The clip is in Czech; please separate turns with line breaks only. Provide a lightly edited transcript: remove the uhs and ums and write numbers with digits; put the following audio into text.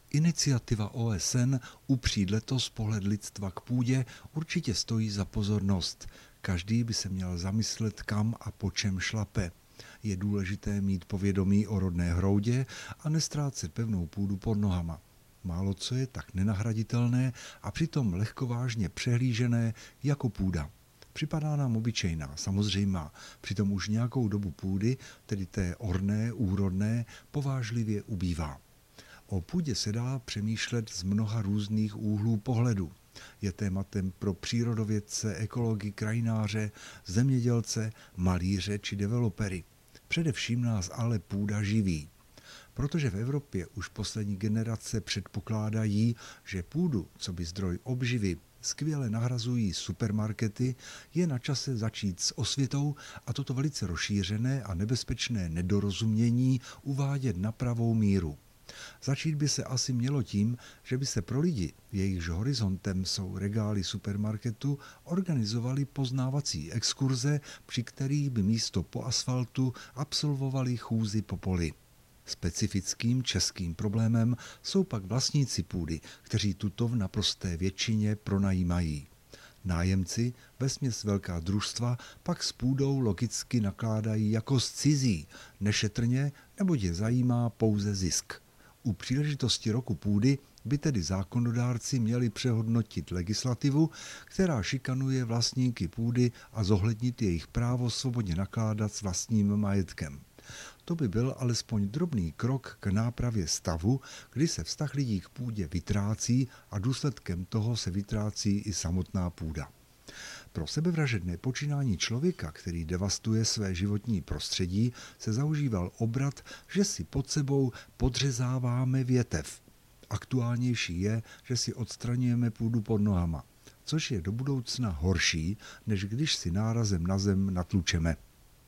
Iniciativa OSN Upřít letos pohled lidstva k půdě určitě stojí za pozornost. Každý by se měl zamyslet, kam a po čem šlape. Je důležité mít povědomí o rodné hroudě a nestrácet pevnou půdu pod nohama. Málo co je tak nenahraditelné a přitom lehkovážně přehlížené jako půda. Připadá nám obyčejná, samozřejmá, přitom už nějakou dobu půdy, tedy té orné, úrodné, povážlivě ubývá. O půdě se dá přemýšlet z mnoha různých úhlů pohledu. Je tématem pro přírodovědce, ekology, krajináře, zemědělce, malíře či developery. Především nás ale půda živí. Protože v Evropě už poslední generace předpokládají, že půdu, coby zdroj obživy, skvěle nahrazují supermarkety, je na čase začít s osvětou a toto velice rozšířené a nebezpečné nedorozumění uvádět na pravou míru. Začít by se asi mělo tím, že by se pro lidi, jejichž horizontem jsou regály supermarketu, organizovaly poznávací exkurze, při kterých by místo po asfaltu absolvovali chůzi po poli. Specifickým českým problémem jsou pak vlastníci půdy, kteří tuto v naprosté většině pronajímají. Nájemci, vesměs velká družstva, pak s půdou logicky nakládají jako s cizí, nešetrně, neboť je zajímá pouze zisk. U příležitosti roku půdy by tedy zákonodárci měli přehodnotit legislativu, která šikanuje vlastníky půdy a zohlednit jejich právo svobodně nakládat s vlastním majetkem. To by byl alespoň drobný krok k nápravě stavu, kdy se vztah lidí k půdě vytrácí a důsledkem toho se vytrácí i samotná půda. Pro sebevražedné počínání člověka, který devastuje své životní prostředí, se zaužíval obrat, že si pod sebou podřezáváme větev. Aktuálnější je, že si odstraňujeme půdu pod nohama, což je do budoucna horší, než když si nárazem na zem natlučeme.